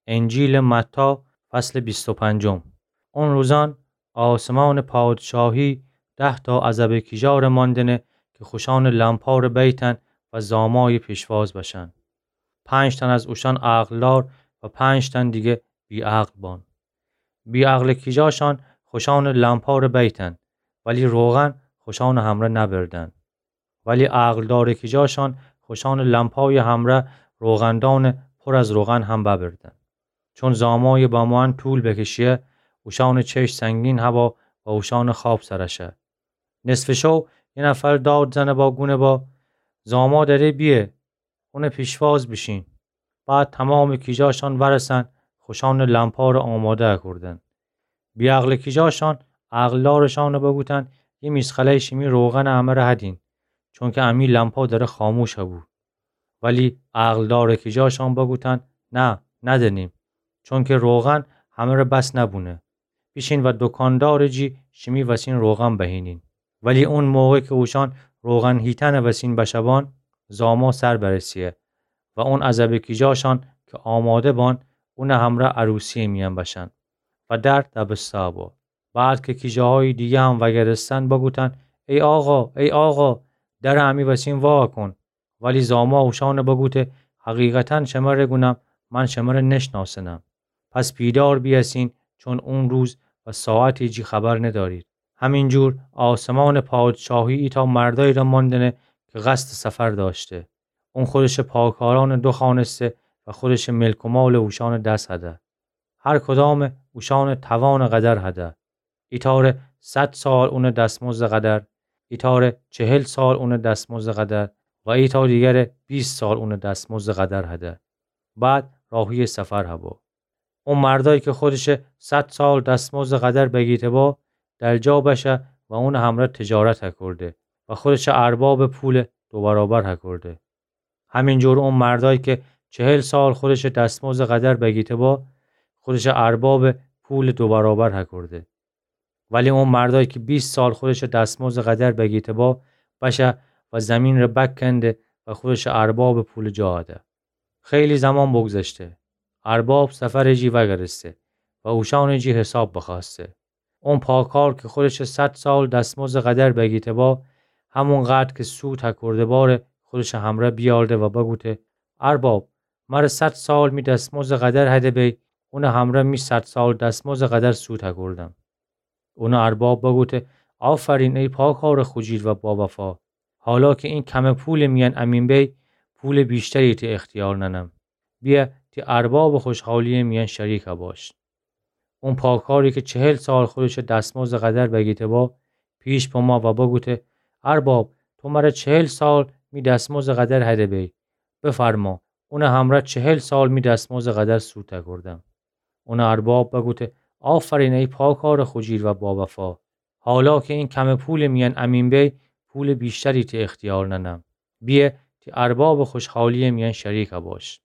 انجیل متی فصل 25. اون روزان آسمان پادشاهی 10 عزب کیژار ماندنه که خوشان لمپار بیتن و زامای پیشواز باشن. 5 تن از اوشان عقلدار و 5 تن دیگه بی عقل بان. بی عقل کیژاشان خوشان لمپار بیتن ولی روغن خوشان همره نبردن. ولی عقلدار کیژاشان خوشان لمپای همره روغندان پر از روغن هم ببردن. چون زامای بامان طول بکشیه اوشان چش سنگین هوا و اوشان خواب سرشه. نصف شو یه نفر داد زنه با گونه با زاما داره بیه اون پیشواز بشین. بعد تمام کیجاشان ورسن خوشان لمپا رو آماده کردن. بی عقل کیجاشان عقلدارشان رو بگوتن یه میسخله شیمی روغن همه رو هدین چون که امی لمپا داره خاموش بود. ولی عقلدار کیجاشان بگوتن نه ندنیم چون که روغن همه رو بس نبونه. بیشین و دکاندار جی شیمی وسین روغن بهینین. ولی اون موقع که اوشان روغن هیتن وسین بشبان زاما سر برسیه و اون عزب کیجاشان که آماده بان اون همراه عروسی میان بشن و در دبسته با. بعد که کیجاهای دیگه هم وگرستن بگوتن ای آقا در همی وسین وا کن. ولی زاما اوشان بگوته حقیقتا شمر گونم من شمر نشناسنم. پس بیدار بیاسین چون اون روز و ساعتی جی خبر ندارید. همینجور آسمان پادشاهی تا مردایی را ماندنه که قصد سفر داشته. اون خودش پاکاران 2 خانسته و خودش ملک و مال اوشان دست هده. هر کدام اوشان توان قدر هده. ایتار 100 سال اون دستمزد قدر، ایتار 40 سال اون دستمزد قدر و ایتار دیگر 20 سال اون دستمزد قدر هده. بعد راهی سفر هبا. اون مردایی که خودش 100 سال دستمزد قدر بگیته با در جا بشه و اون همراه تجارت کرده و خودش ارباب پول 2 برابر کرده. همینجور اون مردایی که 40 سال خودش دستمزد قدر بگیته با خودش ارباب پول 2 برابر کرده. ولی اون مردایی که 20 سال خودش دستمزد قدر بگیته با بشه و زمین رو بکنده و خودش ارباب پول جاده. خیلی زمان بگذشته. ارباب سفر جی وگرسته و اوشان جی حساب بخواسته. اون پاکار که خودش 100 سال دستمزد قدر بگیته با همون قدر که سود کرده باره خودش همراه بیارده و بگوته ارباب مر 100 سال می دستمزد قدر هده بی اون همراه می 100 سال دستمزد قدر سود کردم. اون ارباب بگوته آفرین ای پاکار خوجیر و با وفا. حالا که این کم پول میان امین بی پول بیشتری تی اختیار ننم. بیا تی ارباب خوشحالی میان شریک باش. اون پاکاری که 40 سال خودش دستمزد قدر بگیته با پیش با ما و بگوته ارباب تو مرا 40 سال می دستمزد قدر هده بی بفرما اون همراه 40 سال می دستمزد قدر سود کردم. اون ارباب بگوته آفرین ای پاکار خوجیر و با وفا. حالا که این کم پول میان امین بی پول بیشتری تی اختیار ننم. بیا تی ارباب خوشحالی میان شریک باش.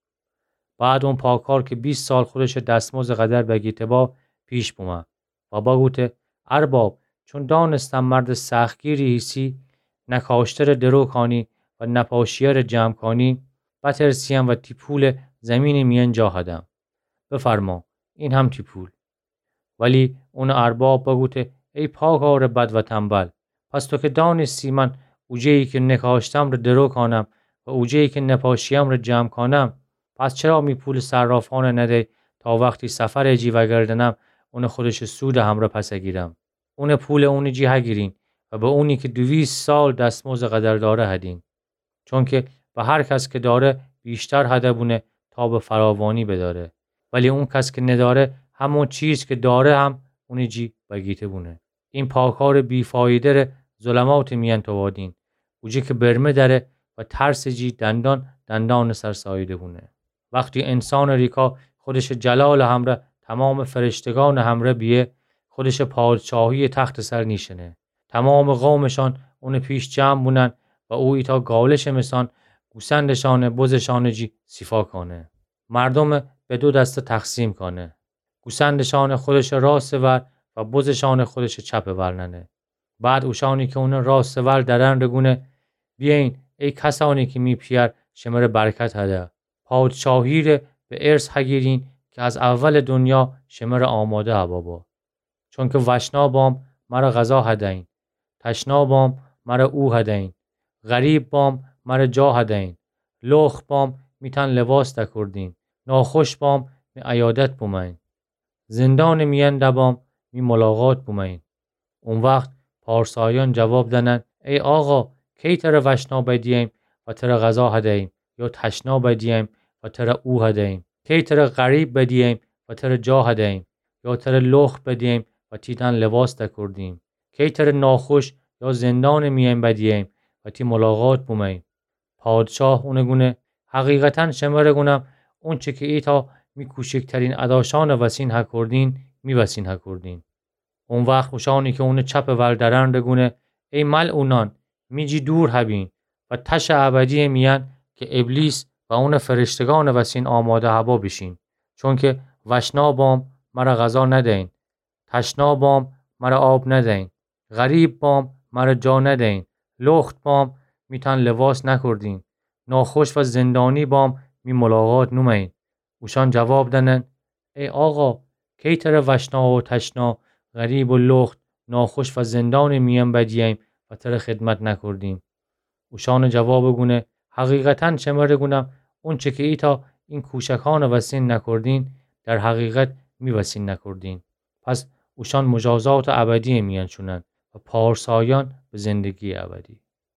بعد اون پاکار که 20 سال خودش دستمزد قدر بگیته با پیش بومه و بگوته ارباب چون دانستم مرد سختگیری هیسی نکاشتر درو کانی و نپاشیر جمع کانی بترسیم و تی پول زمین میان جا هدم. بفرما این هم تی پول. ولی اون ارباب بگوته ای پاکار بد و تنبل پس تو که دانستی من اوجه‌ای که نکاشتم رو درو کانم و اوجه‌ای که نپاشیم رو جمع کانم پس چرا می پول صرافان نده تا وقتی سفر جی وگردنم اون خودش سود همراه پس گیرم. اون پول اون جی هگیرین و به اونی که 200 سال دستمزد قدر داره هدین. چون که به هر کس که داره بیشتر هده بونه تا به فراوانی بداره. ولی اون کس که نداره همون چیز که داره هم اونی جی بگیته بونه. این پاکار بیفایده ظلمات میان توادین. اوجی که برمه داره و ترس جی دندان سرسایده بونه. وقتی انسان ریکا خودش جلال همراه تمام فرشتگان همراه بیه خودش پادشاهی تخت سر نیشنه. تمام قومشان اون پیش جمع بونن و او ایتا گالش مسان گوسندشان بزشان جی صفا کنه. مردم به 2 دسته تقسیم کنه. گوسندشان خودش راست ور و بزشان خودش چپ ورننه. بعد اوشانی که اون راست ور درن رگونه بیاین ای کسانی که می پیر شمر برکت هده. پادشاهی رو به ارث هگیرین که از اول دنیا شمر آماده هبابا. چون که وشنابام مرا غذا هدین، تشنابام مرا او هدین، غریب بام مرا جا هدین، لخ بام میتن لباس دکردین، ناخوش بام می عیادت بومین، زندان میان بام می ملاقات بومین. اون وقت پارسایان جواب دنن ای آقا کی تر وشنا بدیم و تر غذا هدیم، یا تشنا بدیم و تر او هدیم، کی تر غریب بدیم و تر جا هدیم، یا تر لخ بدیم و تیتن لباس دکردیم، کی تر ناخوش یا زندان میان بدیم و تی ملاقات بومیم. پادشاه اونگونه حقیقتا شمره گونم اون چه که ایتا می کوچکترین اداشان وسین هکردین می وسین هکردین. اون وقت خوشانی که اون چپ ولدرن بگونه ای ملعونان میجی دور هبین و تش ابدی میان که ابلیس و اون فرشتگان وسین آماده هوا بشین. چون که وشنا بام مرا غذا ندین، تشنا بام مرا آب ندین، غریب بام مرا جا ندین، لخت بام میتن لباس نکردین، ناخوش و زندانی بام می ملاقات نومین. اوشان جواب دنن ای آقا کی تر وشنا و تشنا، غریب و لخت، ناخوش و زندان میان بدیم و تر خدمت نکردیم. اوشان جواب گونه حقیقتا شمره گونم اون چه که ایتا این کوشکان وسین نکردین در حقیقت می وسین نکردین. پس اوشان مجازات ابدی میان شونن و پارسایان به زندگی ابدی.